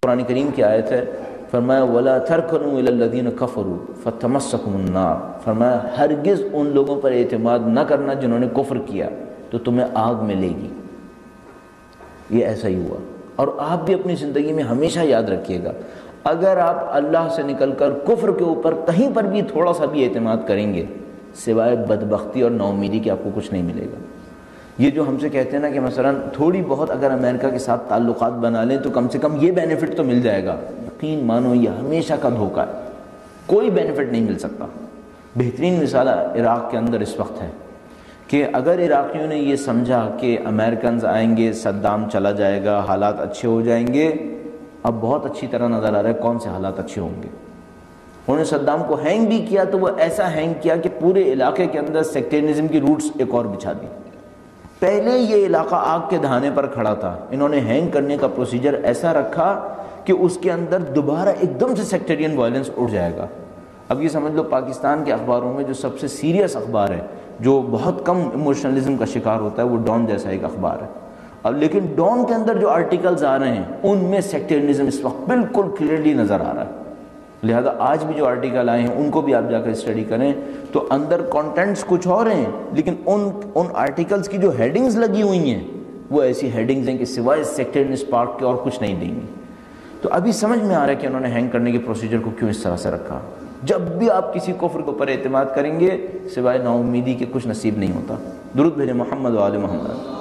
قرآن کریم کی آیت ہے، فرمایا وَلَا تَرْكَنُوا إِلَى الَّذِينَ كَفَرُوا فَتَمَسَّكُمُ النَّارُ، فرمایا ہرگز ان لوگوں پر اعتماد نہ کرنا جنہوں نے کفر کیا تو تمہیں آگ ملے گی۔ یہ ایسا ہی ہوا، اور آپ بھی اپنی زندگی میں ہمیشہ یاد رکھیے گا، اگر آپ اللہ سے نکل کر کفر کے اوپر کہیں پر بھی تھوڑا سا بھی اعتماد کریں گے، سوائے بدبختی اور نا امیدی کے آپ کو کچھ نہیں ملے گا۔ یہ جو ہم سے کہتے ہیں نا کہ مثلا تھوڑی بہت اگر امریکہ کے ساتھ تعلقات بنا لیں تو کم سے کم یہ بینیفٹ تو مل جائے گا، یقین مانو یہ ہمیشہ کا دھوکہ ہے، کوئی بینیفٹ نہیں مل سکتا۔ بہترین مثال عراق کے اندر اس وقت ہے کہ اگر عراقیوں نے یہ سمجھا کہ امریکنز آئیں گے، صدام چلا جائے گا، حالات اچھے ہو جائیں گے، اب بہت اچھی طرح نظر آ رہا ہے کون سے حالات اچھے ہوں گے۔ انہوں نے صدام کو ہینگ بھی کیا تو وہ ایسا ہینگ کیا کہ پورے علاقے کے اندر سیکٹرینزم کی روٹس ایک اور بچھا دی۔ پہلے یہ علاقہ آگ کے دہانے پر کھڑا تھا، انہوں نے ہینگ کرنے کا پروسیجر ایسا رکھا کہ اس کے اندر دوبارہ ایک دم سے سیکٹرین وائلنس اٹھ جائے گا۔ اب یہ سمجھ لو پاکستان کے اخباروں میں جو سب سے سیریس اخبار ہے، جو بہت کم ایموشنلزم کا شکار ہوتا ہے، وہ ڈان جیسا ایک اخبار ہے۔ اب لیکن ڈان کے اندر جو آرٹیکلز آ رہے ہیں ان میں سیکٹرینزم اس وقت بالکل کلیئرلی نظر آ رہا ہے۔ لہذا آج بھی جو آرٹیکل آئے ہیں ان کو بھی آپ جا کر اسٹڈی کریں تو اندر کانٹینٹس کچھ اور ہیں، لیکن ان آرٹیکلز کی جو ہیڈنگز لگی ہوئی ہیں وہ ایسی ہیڈنگز ہیں کہ سوائے سیکٹرین اسپارک کے اور کچھ نہیں دیں گی۔ تو ابھی سمجھ میں آ رہا ہے کہ انہوں نے ہینگ کرنے کے پروسیجر کو کیوں اس طرح سے رکھا۔ جب بھی آپ کسی کفر کے اوپر اعتماد کریں گے سوائے نا امیدی کے کچھ نصیب نہیں ہوتا۔ درود بھیجیں محمد و آل محمد۔